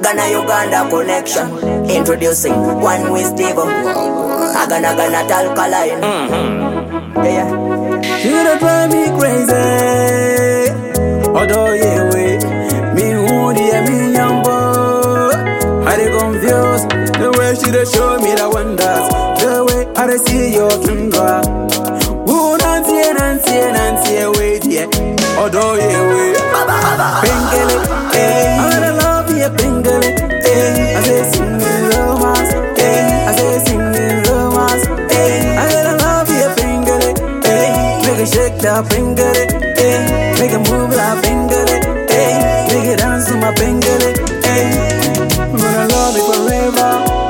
Ghana-Uganda connection. Introducing One with Steve. Agana Talkaline. Yeah. You don't drive me crazy. Although you wait, me woody and me yambo. I dey confused the way she dey show me the wonders. The way I dey see your finger. Who nancy, wait, yeah. Although you wait, Pengele, eh. I gotta love you, Pengele, eh. I say singing romance, eh. I say singing romance, eh. I gotta love you, Pengele, eh. Make it shake that Pengele, eh. Make it move like Pengele, eh. Make it dance to my Pengele, eh. I'm gonna love you forever,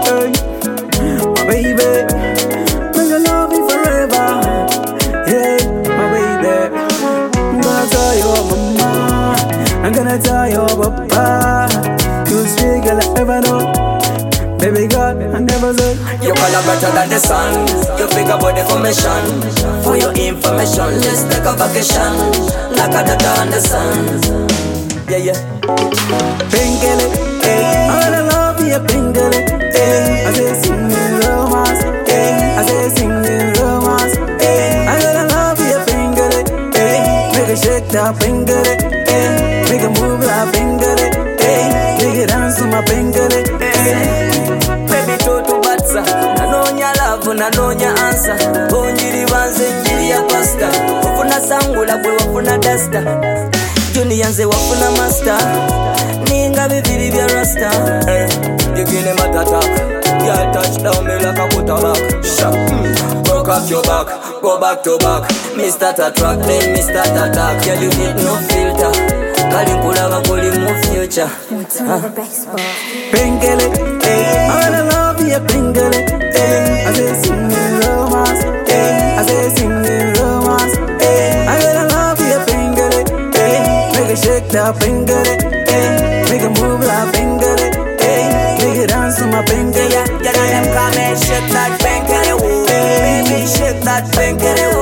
eh. My baby, I'm gonna love you forever, yeah, my baby. I'm gonna tell your mama, I'm gonna tell your papa. You sweet girl I ever know. Baby God, I never said you color better than the sun. You pick up the commission. For your information, let's take a vacation. Like a data on the sun. Yeah. Pengele, eh. I gotta love you, Pengele, eh. I say singing romance, eh. I say singing romance, eh. I gotta love you, Pengele, eh. Make it shake that Pengele, eh. Make it move like Pengele, eh. Make it dance to my Pengele, eh. Baby toto batsa, nanonya love, nanonya answer. Onjiri banze njiri ya pasta. Wafuna sangula bwe wafuna dasta. Junior nze wafuna master. Ninga bibiri bya rasta. Giving him a attack. Girl touchdown me like a quarterback. Shot. Broke off your back, go back to back. Me start a track, then me start attack. Girl you need no filter. Kalinkula bakoli mu future. Pengele, eh. I gotta love you, Pengele, eh. I say singing romance, eh. I say singing romance, eh. I gotta love you, Pengele, eh. Make it shake that Pengele, eh. Make it move like Pengele, eh. Make it dance to my Pengele. Yeah, them come and shake that Pengele, baby, shake that Pengele.